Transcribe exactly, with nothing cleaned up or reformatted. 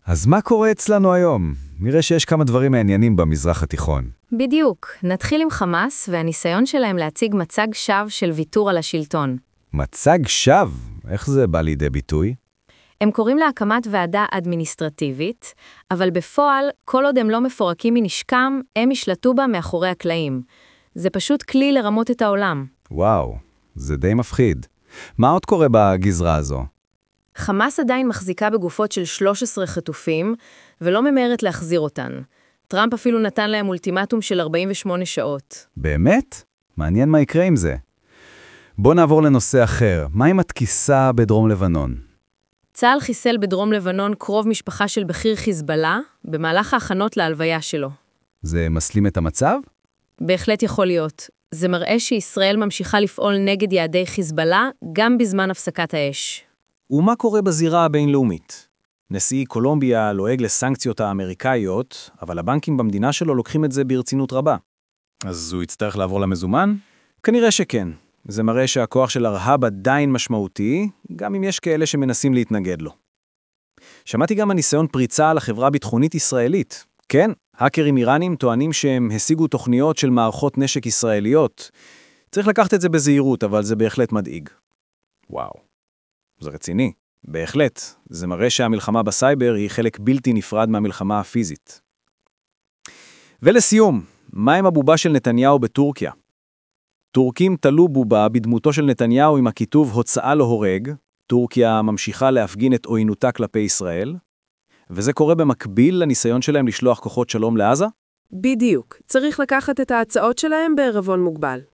אז מה קורה אצלנו היום? נראה שיש כמה דברים מעניינים במזרח התיכון. בדיוק. נתחיל עם חמאס והניסיון שלהם להציג מצג שווא של ויתור על השלטון. מצג שווא? איך זה בא לידי ביטוי? הם קוראים להקמת ועדה אדמיניסטרטיבית, אבל בפועל, כל עוד הם לא מפורקים מנשקם, הם ישלטו בה מאחורי הקלעים. זה פשוט כלי לרמות את העולם. וואו, זה די מפחיד. מה עוד קורה בגזרה הזו? חמאס עדיין מחזיקה בגופות של שלושה עשר חטופים, ולא ממהרת להחזיר אותן. טראמפ אפילו נתן להם אולטימטום של ארבעים ושמונה שעות. באמת? מעניין מה יקרה עם זה. בוא נעבור לנושא אחר. מה עם התקיסה בדרום לבנון? צה"ל חיסל בדרום לבנון קרוב משפחה של בכיר חיזבאללה, במהלך ההכנות להלוויה שלו. זה מסלים את המצב? בהחלט יכול להיות. זה מראה שישראל ממשיכה לפעול נגד יעדי חיזבאללה, גם בזמן הפסקת האש. ומה קורה בזירה הבינלאומית? נשיא קולומביה לועג לסנקציות האמריקאיות, אבל הבנקים במדינה שלו לוקחים את זה ברצינות רבה. אז הוא יצטרך לעבור למזומן? כנראה שכן. זה מראה שהכוח של הרהב עדיין משמעותי, גם אם יש כאלה שמנסים להתנגד לו. שמעתי גם הניסיון פריצה על החברה הביטחונית ישראלית. כן, האקרים איראנים טוענים שהם השיגו תוכניות של מערכות נשק ישראליות. צריך לקחת את זה בזהירות, אבל זה בהחלט מדאיג. וואו, זה רציני. בהחלט, זה מראה שהמלחמה בסייבר היא חלק בלתי נפרד מהמלחמה הפיזית. ולסיום, מה עם הבובה של נתניהו בטורקיה? טורקים תלו בובה בדמותו של נתניהו עם הכיתוב הוצאה להורג, טורקיה ממשיכה להפגין את עוינותה כלפי ישראל, וזה קורה במקביל לניסיון שלהם לשלוח כוחות שלום לעזה? בדיוק. צריך לקחת את ההצעות שלהם בערבון מוגבל.